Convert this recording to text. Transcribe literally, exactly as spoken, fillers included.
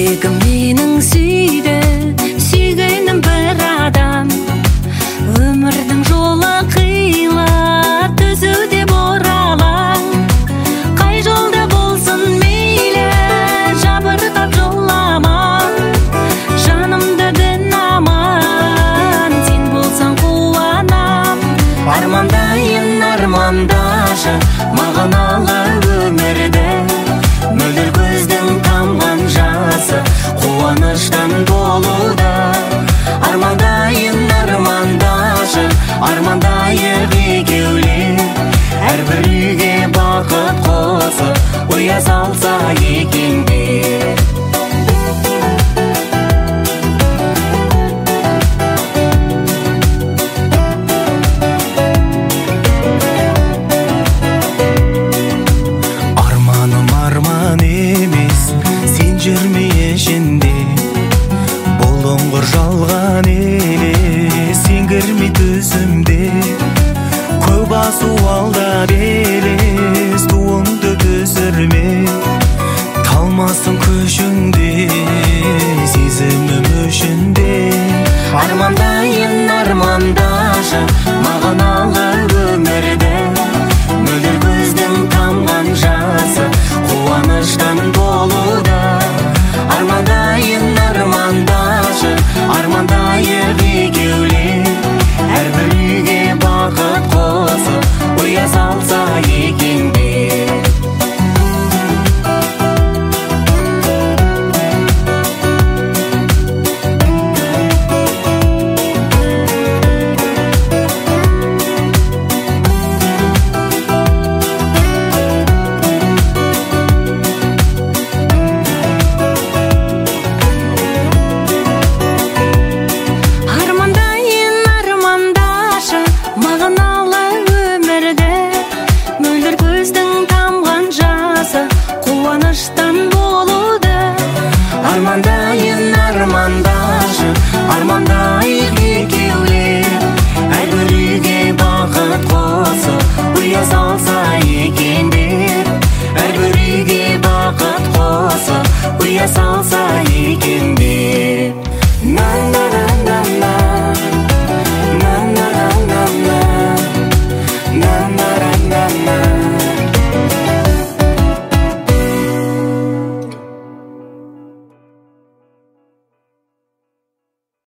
жүрегім менің сүйді, сүйгенім бір адам. Өмірдің жолы қилы, түзуде бұралаң. Қай жолда болсын мейлі, жабырқап жолама. Жанымда дін аман, сен болсаң қуанам. Армандайын армандашы мағыналы өмірді, мөлдір көздің тамған жасы қуаныштан толуда. Армандайын армандашы, армандайық екеулер, әрбір үйге бақыт қосып ұя салса екендер. Жалған елес, сен кірмей төзімде, көп асу алда белес, туыңды төсірме, талмасын көшіңде, сезімім өшінде. Армандайын армандашы мағыналы өмірді, мөлдір көздің тамған жасы қуаныштан толуда. Армандайын армандашы, армандайық екеулер, әрбір үйге бақыт қосып ұя салса екендер. Армандайын армандашы, армандайық екеулер, әрбір үйге бақыт қосып ұя салса екендер. Әрбір үйге бақыт қосып ұя салса екендер.